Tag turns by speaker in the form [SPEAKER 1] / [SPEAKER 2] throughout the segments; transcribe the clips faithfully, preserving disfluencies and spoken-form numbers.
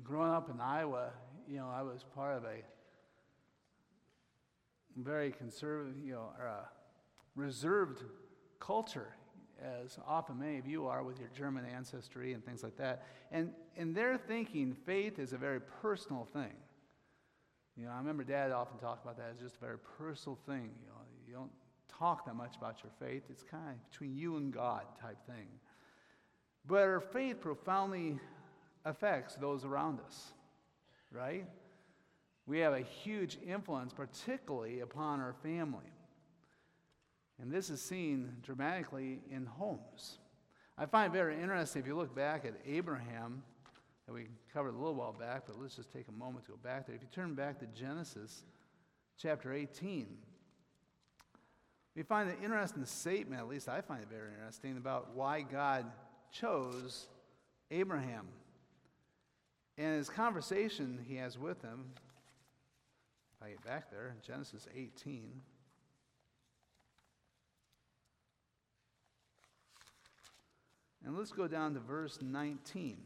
[SPEAKER 1] growing up in Iowa, you know, I was part of a very conservative, you know, or a reserved culture, as often many of you are with your German ancestry and things like that. And in their thinking, faith is a very personal thing. You know, I remember Dad often talked about that as just a very personal thing. You know, you don't talk that much about your faith. It's kind of between you and God type thing. But our faith profoundly affects those around us, right? We have a huge influence, particularly upon our family. And this is seen dramatically in homes. I find it very interesting if you look back at Abraham, that we covered a little while back, but let's just take a moment to go back there. If you turn back to Genesis chapter eighteen, we find an interesting statement, at least I find it very interesting, about why God chose Abraham. And his conversation he has with him, if I get back there, in Genesis eighteen. And let's go down to verse nineteen.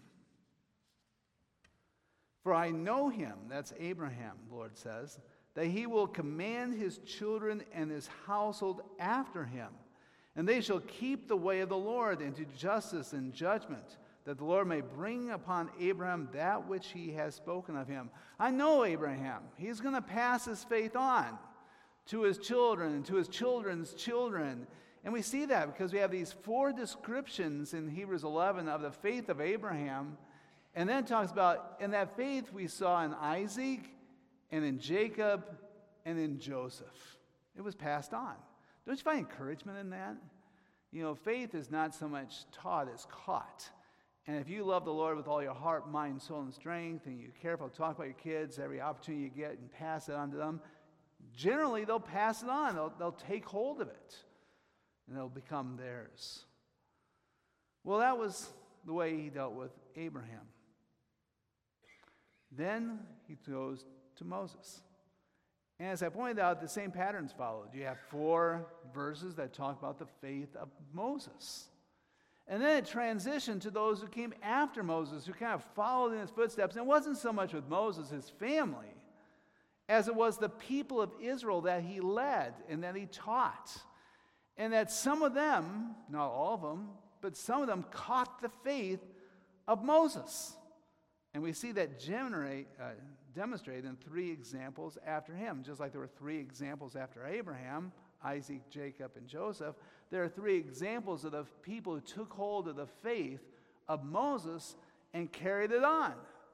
[SPEAKER 1] For I know him, that's Abraham, the Lord says, that he will command his children and his household after him, and they shall keep the way of the Lord into justice and judgment, that the Lord may bring upon Abraham that which he has spoken of him. I know Abraham. He's going to pass his faith on to his children and to his children's children. And we see that because we have these four descriptions in Hebrews eleven of the faith of Abraham. And then it talks about, in that faith we saw in Isaac and in Jacob and in Joseph. It was passed on. Don't you find encouragement in that? You know, faith is not so much taught as caught. And if you love the Lord with all your heart, mind, soul, and strength, and you're careful to talk about your kids every opportunity you get and pass it on to them, generally they'll pass it on. They'll, they'll take hold of it. And it'll become theirs. Well, that was the way he dealt with Abraham. Then he goes to Moses. And as I pointed out, the same patterns followed. You have four verses that talk about the faith of Moses. And then it transitioned to those who came after Moses, who kind of followed in his footsteps. And it wasn't so much with Moses, his family, as it was the people of Israel that he led and that he taught. And that some of them, not all of them, but some of them caught the faith of Moses. And we see that generate, uh, demonstrated in three examples after him. Just like there were three examples after Abraham, Isaac, Jacob, and Joseph, there are three examples of the people who took hold of the faith of Moses and carried it on.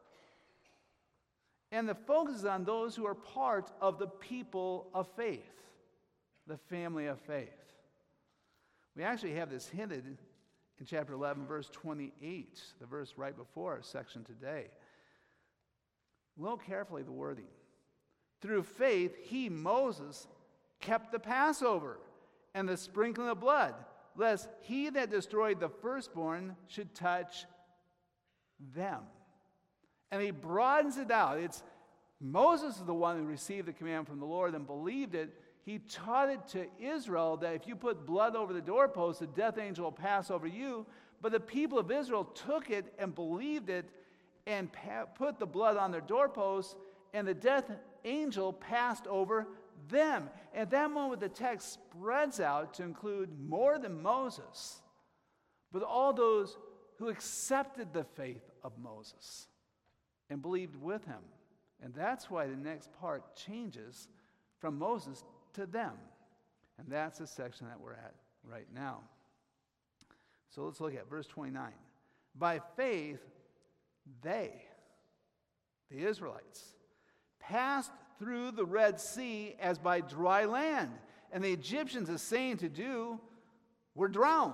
[SPEAKER 1] And the focus is on those who are part of the people of faith, the family of faith. We actually have this hinted in chapter eleven, verse twenty-eight, the verse right before our section today. Look carefully the wording. Through faith, he, Moses, kept the Passover and the sprinkling of blood, lest he that destroyed the firstborn should touch them. And he broadens it out. It's Moses is the one who received the command from the Lord and believed it. He taught it to Israel that if you put blood over the doorpost, the death angel will pass over you. But the people of Israel took it and believed it and pa- put the blood on their doorposts, and the death angel passed over them. At that moment, the text spreads out to include more than Moses, but all those who accepted the faith of Moses and believed with him. And that's why the next part changes from Moses to them. And that's the section that we're at right now. So let's look at verse twenty-nine. By faith, they, the Israelites, passed through the Red Sea as by dry land, and the Egyptians, essaying to do, were drowned.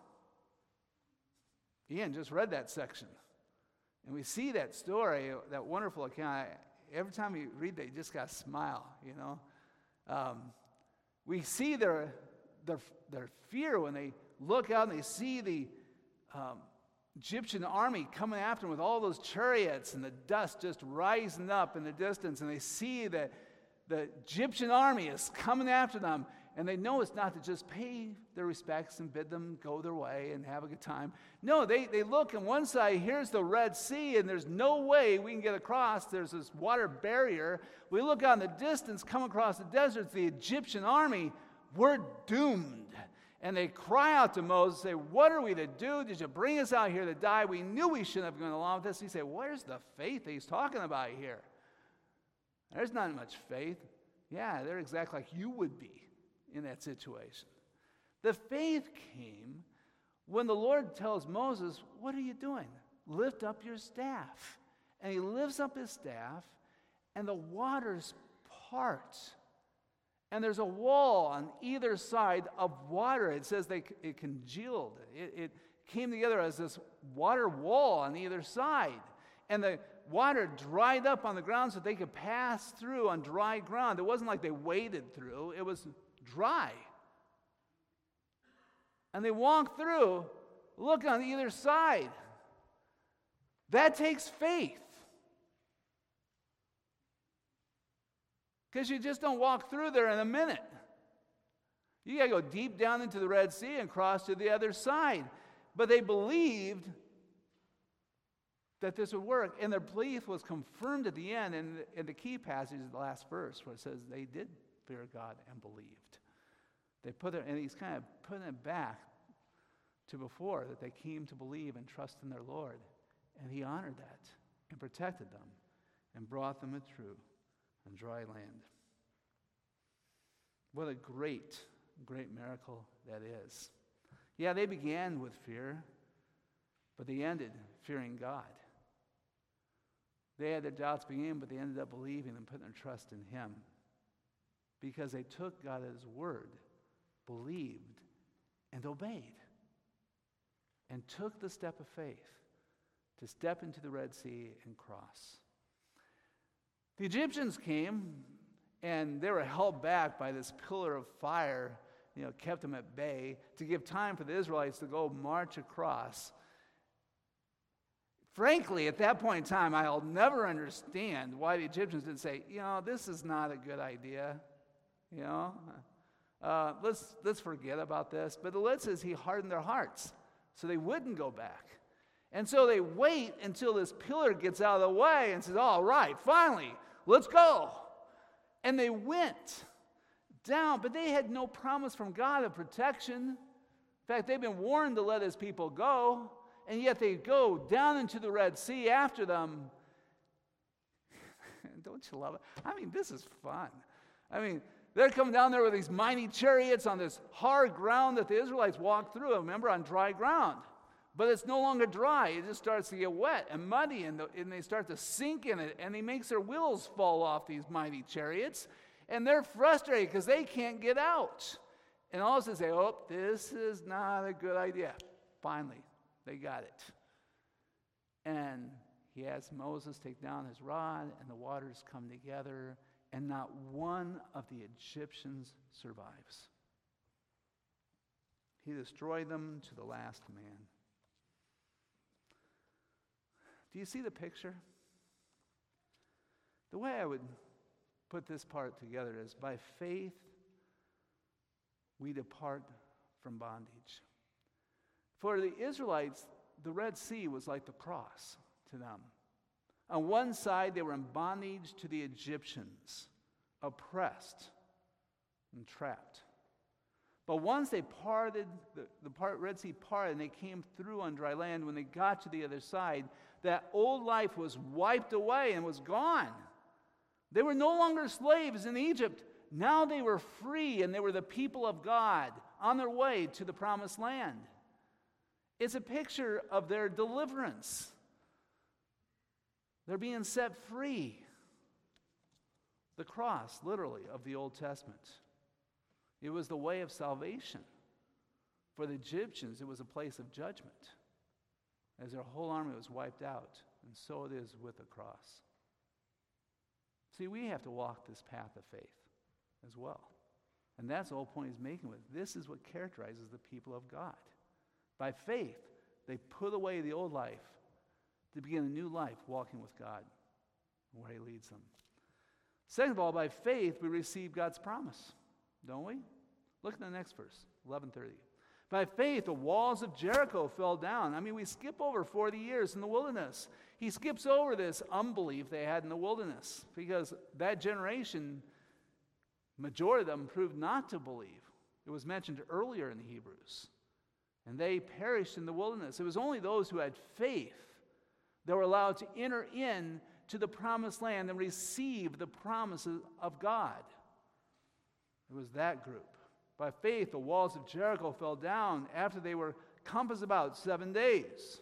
[SPEAKER 1] Ian just read that section. And we see that story, that wonderful account. Every time you read that, you just got to smile, you know. Um, we see their, their, their fear when they look out and they see the um, Egyptian army coming after them with all those chariots and the dust just rising up in the distance. And they see that the Egyptian army is coming after them. And they know it's not to just pay their respects and bid them go their way and have a good time. No, they, they look on one side, here's the Red Sea, and there's no way we can get across. There's this water barrier. We look out in the distance, come across the desert, it's the Egyptian army. We're doomed. And they cry out to Moses, say, what are we to do? Did you bring us out here to die? We knew we shouldn't have gone along with this. He said, where's the faith that he's talking about here? There's not much faith. Yeah, they're exactly like you would be in that situation. The faith came when the Lord tells Moses, what are you doing? Lift up your staff. And he lifts up his staff, and the waters part. And there's a wall on either side of water. It says they, it congealed. It, it came together as this water wall on either side. And the water dried up on the ground so they could pass through on dry ground. It wasn't like they waded through. It was dry. And they walked through, look on either side. That takes faith. Because you just don't walk through there in a minute. You got to go deep down into the Red Sea and cross to the other side. But they believed that this would work. And their belief was confirmed at the end in the, in the key passage of the last verse where it says they did fear God and believed. They put it, and he's kind of putting it back to before that they came to believe and trust in their Lord. And he honored that and protected them and brought them through on dry land. What a great, great miracle that is. Yeah, they began with fear, but they ended fearing God. They had their doubts begin, but they ended up believing and putting their trust in him because they took God at his word, believed, and obeyed, and took the step of faith to step into the Red Sea and cross. The Egyptians came, and they were held back by this pillar of fire, you know, kept them at bay to give time for the Israelites to go march across. Frankly, at that point in time, I'll never understand why the Egyptians didn't say, you know, this is not a good idea, you know. Uh, let's, let's forget about this. But the Lord says he hardened their hearts, so they wouldn't go back. And so they wait until this pillar gets out of the way and says, all right, finally, let's go. And they went down, but they had no promise from God of protection. In fact, they've been warned to let his people go, and yet they go down into the Red Sea after them. Don't you love it? I mean, this is fun. I mean, they're coming down there with these mighty chariots on this hard ground that the Israelites walked through, remember, on dry ground. But it's no longer dry. It just starts to get wet and muddy, and, the, and they start to sink in it, and he makes their wheels fall off these mighty chariots, and they're frustrated because they can't get out. And all of a sudden say, oh, this is not a good idea. Finally, they got it. And he has Moses take down his rod, and the waters come together, and not one of the Egyptians survives. He destroyed them to the last man. Do you see the picture? The way I would put this part together is by faith, we depart from bondage. For the Israelites, the Red Sea was like the cross to them. On one side, they were in bondage to the Egyptians, oppressed and trapped. But once they parted, the, the part, Red Sea parted, and they came through on dry land, when they got to the other side, that old life was wiped away and was gone. They were no longer slaves in Egypt. Now they were free, and they were the people of God on their way to the promised land. It's a picture of their deliverance. They're being set free. The cross, literally, of the Old Testament. It was the way of salvation. For the Egyptians, it was a place of judgment, as their whole army was wiped out. And so it is with the cross. See, we have to walk this path of faith as well. And that's the whole point he's making with it. This is what characterizes the people of God. By faith, they put away the old life to begin a new life walking with God where he leads them. Second of all, by faith, we receive God's promise, don't we? Look at the next verse, eleven thirty. By faith, the walls of Jericho fell down. I mean, we skip over forty years in the wilderness. He skips over this unbelief they had in the wilderness because that generation, majority of them proved not to believe. It was mentioned earlier in the Hebrews. And they perished in the wilderness. It was only those who had faith that were allowed to enter in to the promised land and receive the promises of God. It was that group. By faith, the walls of Jericho fell down after they were compassed about seven days.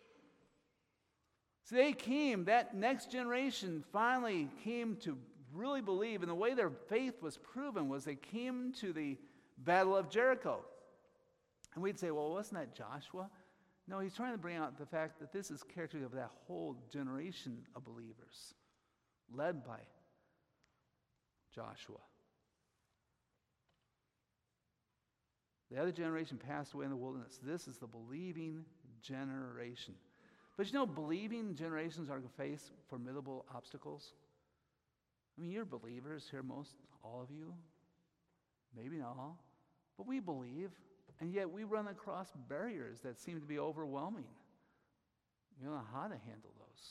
[SPEAKER 1] So they came, that next generation finally came to really believe, and the way their faith was proven was they came to the Battle of Jericho. And we'd say, well, wasn't that Joshua? No, he's trying to bring out the fact that this is characteristic of that whole generation of believers, led by Joshua. The other generation passed away in the wilderness. This is the believing generation. But you know, believing generations are going to face formidable obstacles. I mean, you're believers here, most, all of you. Maybe not all. But we believe, and yet we run across barriers that seem to be overwhelming. You don't know how to handle those.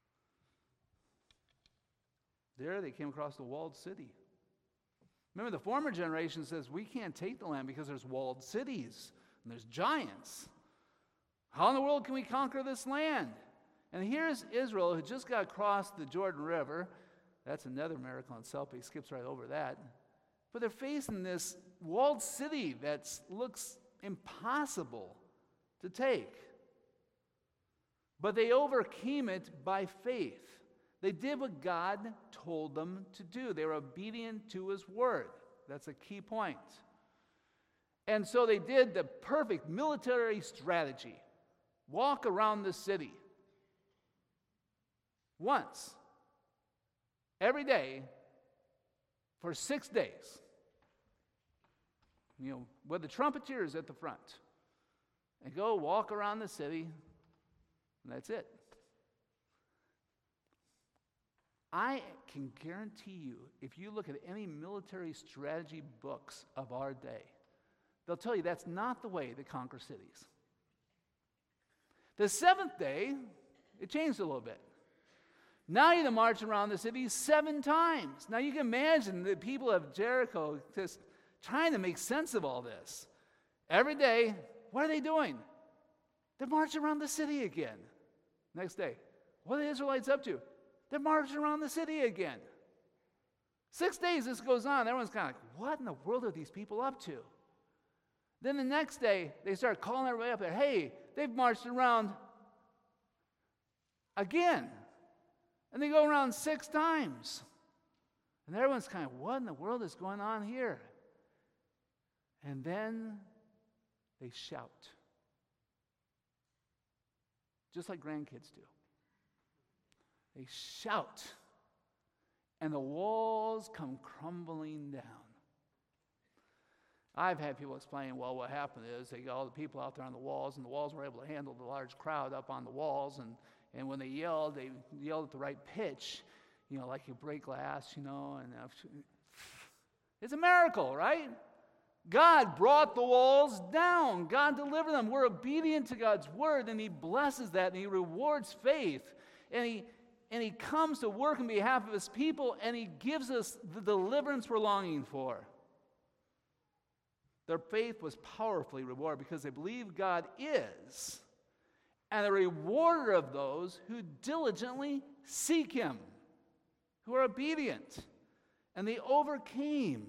[SPEAKER 1] There they came across the walled city. Remember, the former generation says, we can't take the land because there's walled cities and there's giants. How in the world can we conquer this land? And here's Israel, who just got across the Jordan River. That's another miracle in itself, but he skips right over that. But they're facing this walled city that looks impossible to take. But they overcame it by faith. They did what God told them to do. They were obedient to his word. That's a key point. And so they did the perfect military strategy. Walk around the city. Once. Every day. For six days. You know, with the trumpeters at the front. And go walk around the city. And that's it. I can guarantee you, if you look at any military strategy books of our day, they'll tell you that's not the way to conquer cities. The seventh day, it changed a little bit. Now you have to march around the city seven times. Now you can imagine the people of Jericho just trying to make sense of all this. Every day, what are they doing? They're marching around the city again. Next day, what are the Israelites up to? They're marching around the city again. Six days this goes on. Everyone's kind of like, what in the world are these people up to? Then the next day, they start calling everybody up there. Hey, they've marched around again. And they go around six times. And everyone's kind of, what in the world is going on here? And then they shout. Just like grandkids do. They shout, and the walls come crumbling down. I've had people explain, well, what happened is they got all the people out there on the walls, and the walls were able to handle the large crowd up on the walls, and, and when they yelled, they yelled at the right pitch, you know, like you break glass, you know, and uh, it's a miracle, right? God brought the walls down. God delivered them. We're obedient to God's word, and he blesses that, and he rewards faith, and he And he comes to work on behalf of his people, and he gives us the deliverance we're longing for. Their faith was powerfully rewarded because they believe God is, and the rewarder of those who diligently seek him, who are obedient, and they overcame.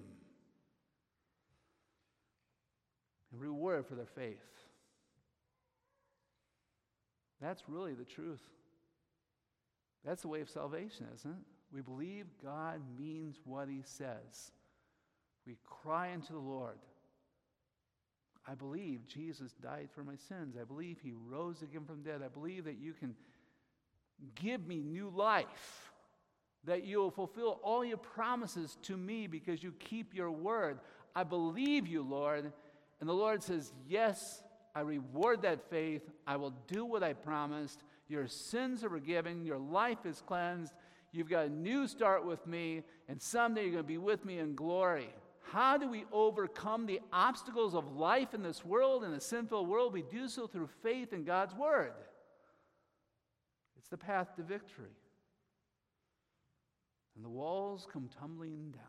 [SPEAKER 1] And rewarded for their faith. That's really the truth. That's the way of salvation, isn't it? We believe God means what he says. We cry unto the Lord. I believe Jesus died for my sins. I believe he rose again from the dead. I believe that you can give me new life, that you will fulfill all your promises to me because you keep your word. I believe you, Lord. And the Lord says, yes, I reward that faith. I will do what I promised. Your sins are forgiven. Your life is cleansed. You've got a new start with me. And someday you're going to be with me in glory. How do we overcome the obstacles of life in this world, in a sinful world? We do so through faith in God's word. It's the path to victory. And the walls come tumbling down.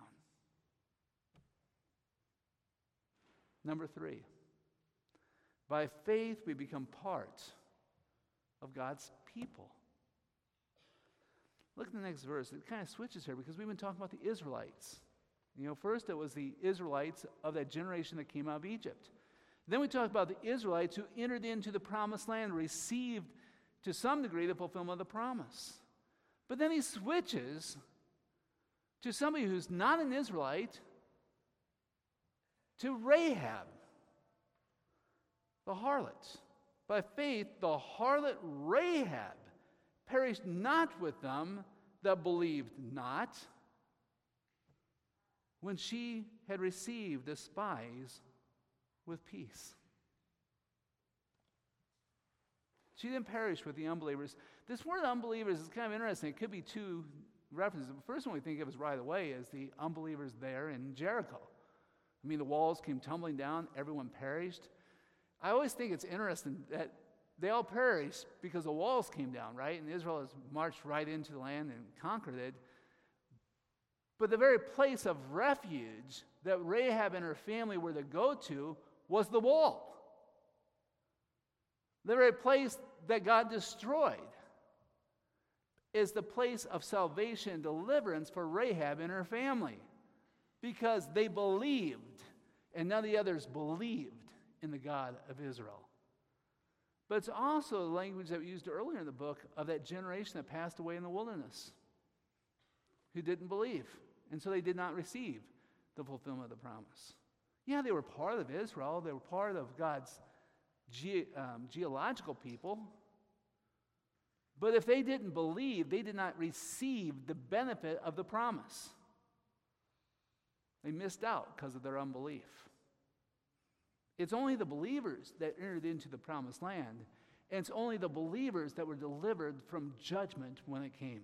[SPEAKER 1] Number three, by faith we become part of God's people. Look at the next verse. It kind of switches here because we've been talking about the Israelites. You know, first it was the Israelites of that generation that came out of Egypt. Then we talked about the Israelites who entered into the promised land, received to some degree the fulfillment of the promise. But then he switches to somebody who's not an Israelite, to Rahab, the harlot. By faith, the harlot Rahab perished not with them that believed not, when she had received the spies with peace. She didn't perish with the unbelievers. This word unbelievers is kind of interesting. It could be two references. The first one we think of is right away is the unbelievers there in Jericho. I mean, the walls came tumbling down, everyone perished. I always think it's interesting that they all perished because the walls came down, right? And Israel has marched right into the land and conquered it. But the very place of refuge that Rahab and her family were to go to was the wall. The very place that God destroyed is the place of salvation and deliverance for Rahab and her family, because they believed, and none of the others believed in the God of Israel. But it's also the language that we used earlier in the book of that generation that passed away in the wilderness, who didn't believe. And so they did not receive the fulfillment of the promise. Yeah, they were part of Israel. They were part of God's ge- um, geological people. But if they didn't believe, they did not receive the benefit of the promise. They missed out because of their unbelief. It's only the believers that entered into the promised land, and it's only the believers that were delivered from judgment when it came.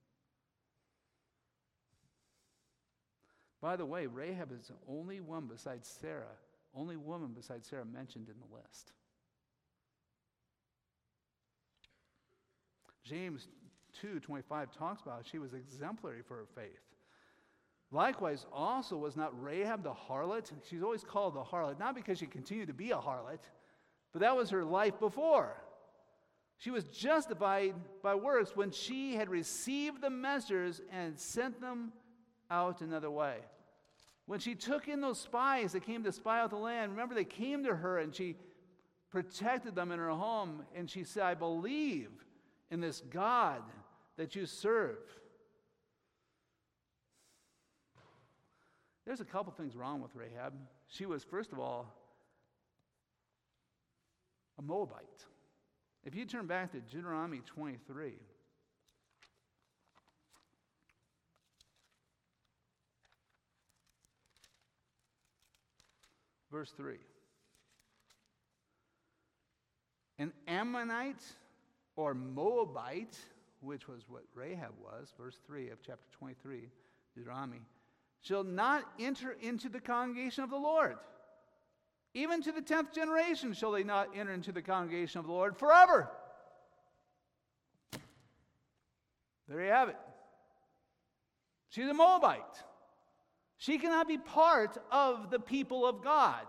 [SPEAKER 1] By the way, Rahab is the only one besides Sarah, only woman besides Sarah mentioned in the list. James two twenty-five talks about she was exemplary for her faith. Likewise, also was not Rahab the harlot? She's always called the harlot, not because she continued to be a harlot, but that was her life before. She was justified by works when she had received the messengers and sent them out another way. When she took in those spies that came to spy out the land, remember they came to her and she protected them in her home, and she said, I believe in this God that you serve. There's a couple things wrong with Rahab. She was, first of all, a Moabite. If you turn back to Deuteronomy twenty-three, verse three. An Ammonite or Moabite, which was what Rahab was, verse three of chapter twenty-three, Deuteronomy, shall not enter into the congregation of the Lord. Even to the tenth generation shall they not enter into the congregation of the Lord forever. There you have it. She's a Moabite. She cannot be part of the people of God.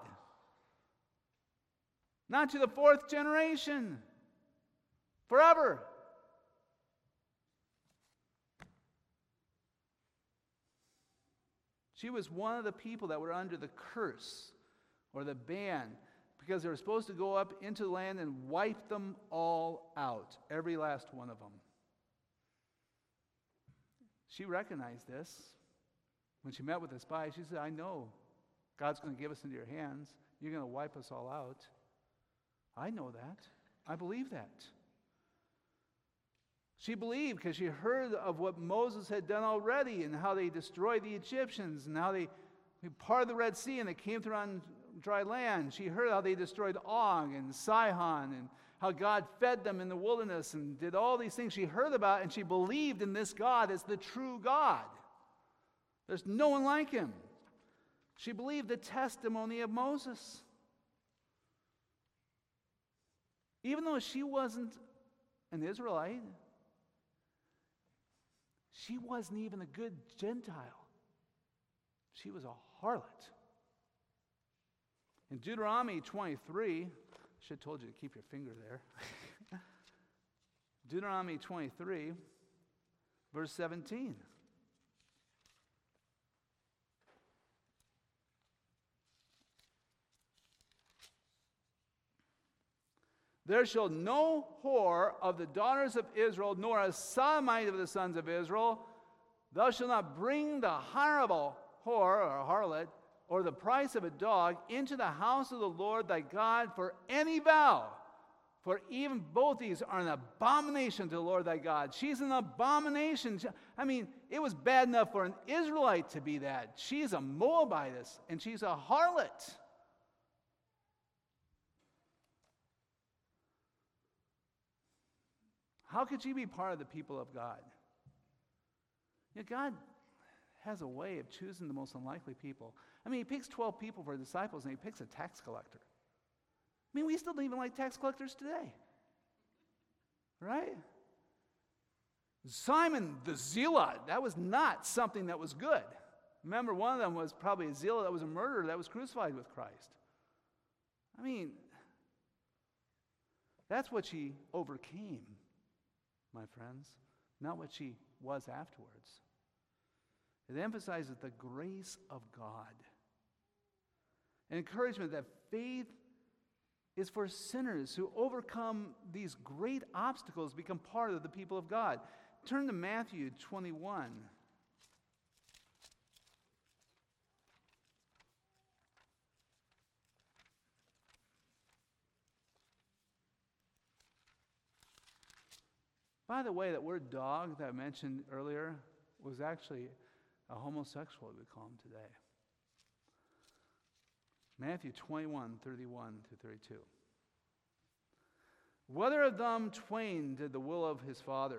[SPEAKER 1] Not to the fourth generation. Forever. She was one of the people that were under the curse or the ban, because they were supposed to go up into the land and wipe them all out, every last one of them. She recognized this. When she met with the spies, she said, I know God's going to give us into your hands. You're going to wipe us all out. I know that. I believe that. She believed because she heard of what Moses had done already and how they destroyed the Egyptians and how they, they parted the Red Sea and they came through on dry land. She heard how they destroyed Og and Sihon and how God fed them in the wilderness and did all these things she heard about, and she believed in this God as the true God. There's no one like him. She believed the testimony of Moses. Even though she wasn't an Israelite, she wasn't even a good Gentile. She was a harlot. In Deuteronomy twenty-three, I should have told you to keep your finger there. Deuteronomy twenty-three, verse seventeen. There shall no whore of the daughters of Israel, nor a sodomite of the sons of Israel. Thou shalt not bring the hire of a whore, or a harlot, or the price of a dog into the house of the Lord thy God for any vow. For even both these are an abomination to the Lord thy God. She's an abomination. I mean, it was bad enough for an Israelite to be that. She's a Moabitess, and she's a harlot. How could she be part of the people of God? You know, God has a way of choosing the most unlikely people. I mean, he picks twelve people for disciples, and he picks a tax collector. I mean, we still don't even like tax collectors today. Right? Simon the Zealot, that was not something that was good. Remember, one of them was probably a zealot that was a murderer that was crucified with Christ. I mean, that's what she overcame, my friends, not what she was afterwards. It emphasizes the grace of God. An encouragement that faith is for sinners who overcome these great obstacles, become part of the people of God. Turn to Matthew twenty-one. By the way, that word dog that I mentioned earlier was actually a homosexual, we call him today. Matthew twenty-one, thirty-one to thirty-two. Whether of them twain did the will of his father?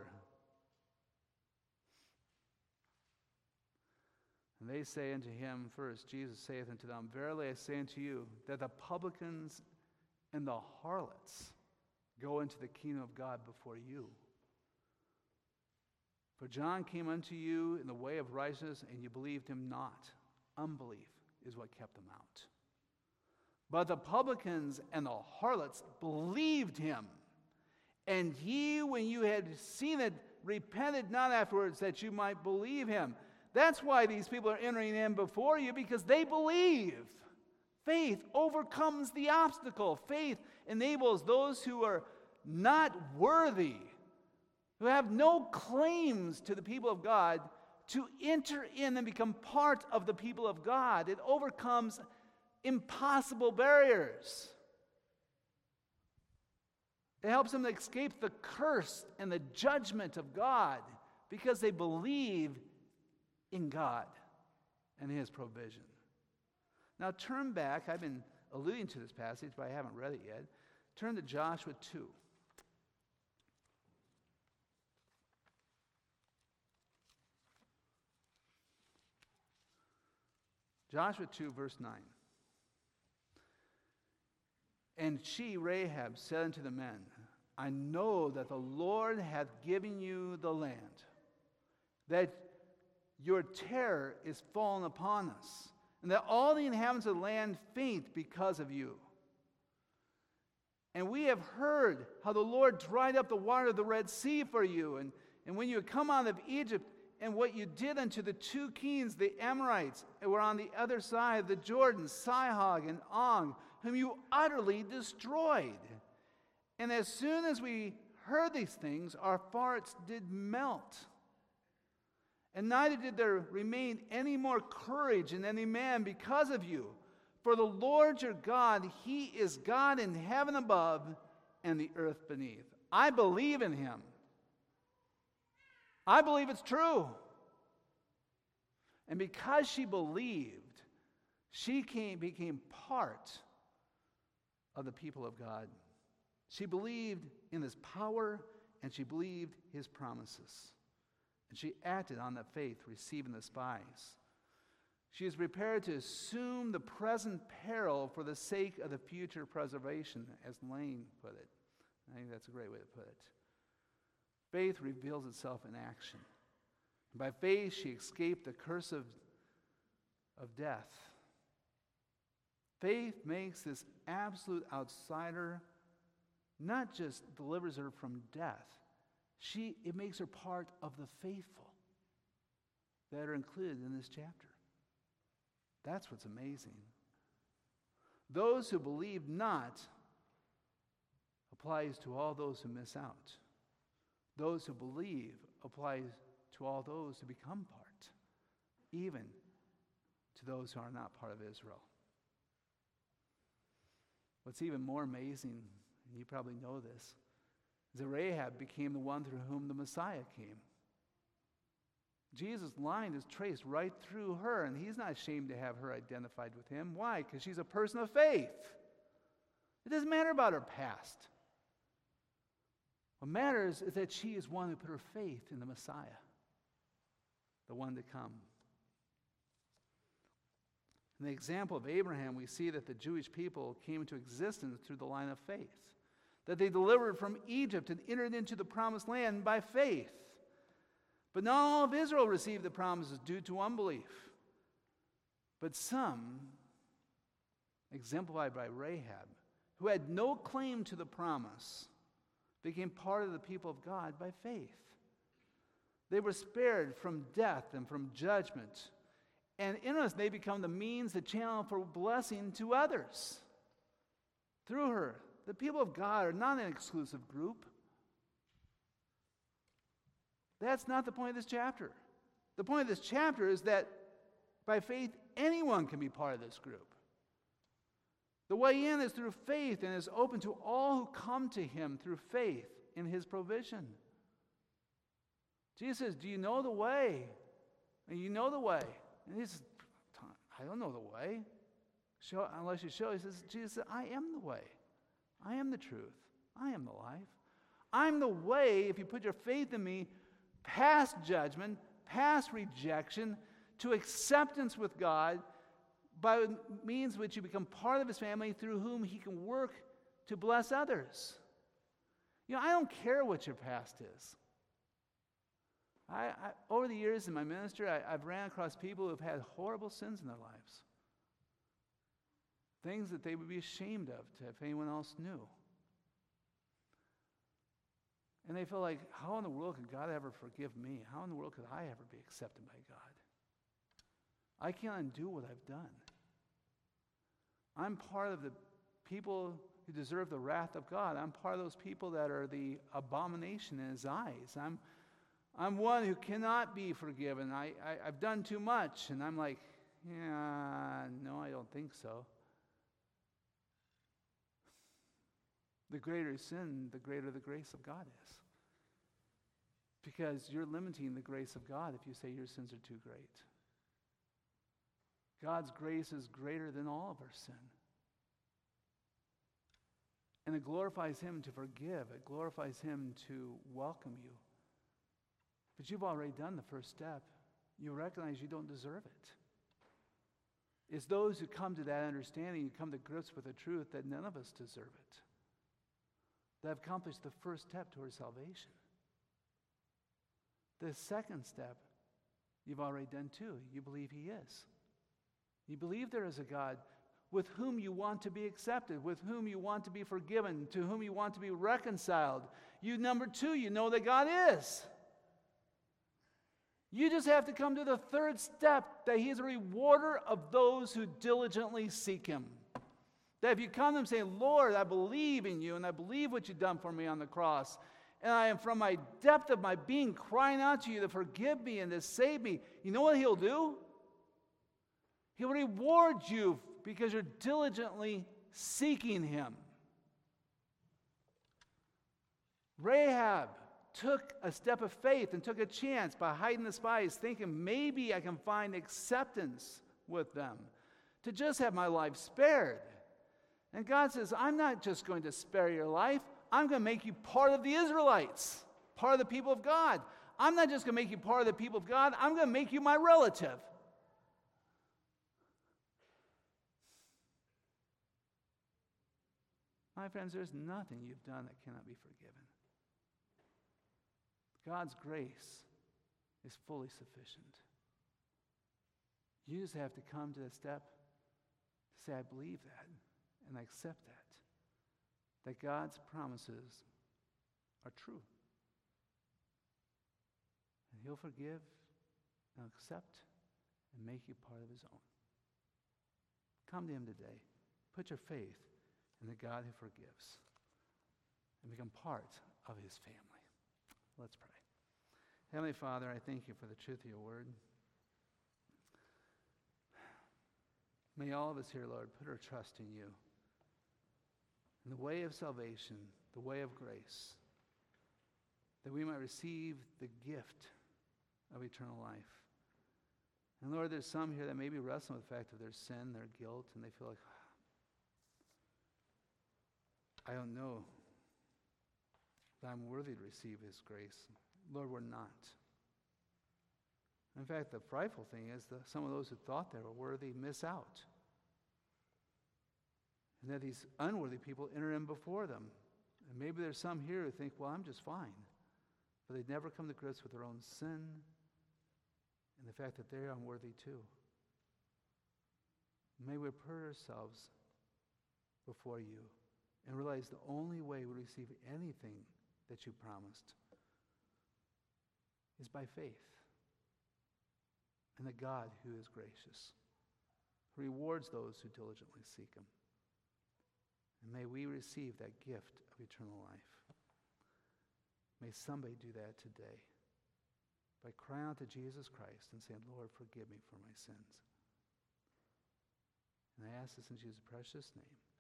[SPEAKER 1] And they say unto him first, Jesus saith unto them, Verily I say unto you, that the publicans and the harlots go into the kingdom of God before you. For John came unto you in the way of righteousness, and you believed him not. Unbelief is what kept them out. But the publicans and the harlots believed him. And ye, when you had seen it, repented not afterwards, that you might believe him. That's why these people are entering in before you, because they believe. Faith overcomes the obstacle. Faith enables those who are not worthy, who have no claims to the people of God, to enter in and become part of the people of God. It overcomes impossible barriers. It helps them to escape the curse and the judgment of God because they believe in God and his provision. Now turn back. I've been alluding to this passage, but I haven't read it yet. Turn to Joshua two. Joshua two, verse nine. And she, Rahab, said unto the men, I know that the Lord hath given you the land, that your terror is fallen upon us, and that all the inhabitants of the land faint because of you. And we have heard how the Lord dried up the water of the Red Sea for you, and, and when you had come out of Egypt, and what you did unto the two kings, the Amorites, who were on the other side of the Jordan, Sihon and Og, whom you utterly destroyed. And as soon as we heard these things, our hearts did melt. And neither did there remain any more courage in any man because of you. For the Lord your God, he is God in heaven above and the earth beneath. I believe in him. I believe it's true. And because she believed, she came, became part of the people of God. She believed in his power, and she believed his promises. And she acted on that faith, receiving the spies. She is prepared to assume the present peril for the sake of the future preservation, as Lane put it. I think that's a great way to put it. Faith reveals itself in action. By faith, she escaped the curse of, of death. Faith makes this absolute outsider, not just delivers her from death, she, it makes her part of the faithful that are included in this chapter. That's what's amazing. Those who believe not applies to all those who miss out. Those who believe applies to all those who become part, even to those who are not part of Israel. What's even more amazing, and you probably know this, is that Rahab became the one through whom the Messiah came. Jesus' line is traced right through her, and he's not ashamed to have her identified with him. Why? Because she's a person of faith. It doesn't matter about her past. What matters is that she is one who put her faith in the Messiah, the one to come. In the example of Abraham, we see that the Jewish people came into existence through the line of faith, that they delivered from Egypt and entered into the promised land by faith. But not all of Israel received the promises due to unbelief. But some, exemplified by Rahab, who had no claim to the promise, became part of the people of God by faith. They were spared from death and from judgment. And in us, they become the means, the channel for blessing to others. Through her, the people of God are not an exclusive group. That's not the point of this chapter. The point of this chapter is that by faith, anyone can be part of this group. The way in is through faith and is open to all who come to him through faith in his provision. Jesus says, do you know the way? And you know the way. And he says, I don't know the way. Show, unless you show. He says, Jesus said, I am the way. I am the truth. I am the life. I'm the way, if you put your faith in me, past judgment, past rejection, to acceptance with God, by means which you become part of his family, through whom he can work to bless others. You know, I don't care what your past is. I, I, over the years in my ministry, I, I've ran across people who have had horrible sins in their lives. Things that they would be ashamed of to if anyone else knew. And they feel like, how in the world could God ever forgive me? How in the world could I ever be accepted by God? I can't undo what I've done. I'm part of the people who deserve the wrath of God. I'm part of those people that are the abomination in his eyes. I'm, I'm one who cannot be forgiven. I, I, I've done too much. And I'm like, yeah, no, I don't think so. The greater sin, the greater the grace of God is. Because you're limiting the grace of God if you say your sins are too great. God's grace is greater than all of our sin. And it glorifies him to forgive. It glorifies him to welcome you. But you've already done the first step. You recognize you don't deserve it. It's those who come to that understanding, who come to grips with the truth that none of us deserve it, that have accomplished the first step towards salvation. The second step, you've already done too. You believe he is. You believe there is a God with whom you want to be accepted, with whom you want to be forgiven, to whom you want to be reconciled. You, number two, you know that God is. You just have to come to the third step, that he is a rewarder of those who diligently seek him. That if you come to him saying, Lord, I believe in you, and I believe what you've done for me on the cross, and I am from my depth of my being crying out to you to forgive me and to save me, you know what he'll do? He'll reward you because you're diligently seeking him. Rahab took a step of faith and took a chance by hiding the spies, thinking maybe I can find acceptance with them, to just have my life spared. And God says, I'm not just going to spare your life, I'm going to make you part of the Israelites, part of the people of God. I'm not just going to make you part of the people of God, I'm going to make you my relative. My friends, there's nothing you've done that cannot be forgiven. God's grace is fully sufficient. You just have to come to the step to say, I believe that, and I accept that, that God's promises are true. And he'll forgive and accept and make you part of his own. Come to him today. Put your faith in the God who forgives and become part of his family. Let's pray. Heavenly Father, I thank you for the truth of your word. May all of us here, Lord, put our trust in you, in the way of salvation, the way of grace, that we might receive the gift of eternal life. And Lord, there's some here that may be wrestling with the fact of their sin, their guilt, and they feel like, I don't know that I'm worthy to receive his grace. Lord, we're not. In fact, the frightful thing is that some of those who thought they were worthy miss out. And that these unworthy people enter in before them. And maybe there's some here who think, well, I'm just fine. But they'd never come to grips with their own sin and the fact that they're unworthy too. May we put ourselves before you and realize the only way we receive anything that you promised is by faith in the God who is gracious, who rewards those who diligently seek him. And may we receive that gift of eternal life. May somebody do that today by crying out to Jesus Christ and saying, Lord, forgive me for my sins. And I ask this in Jesus' precious name.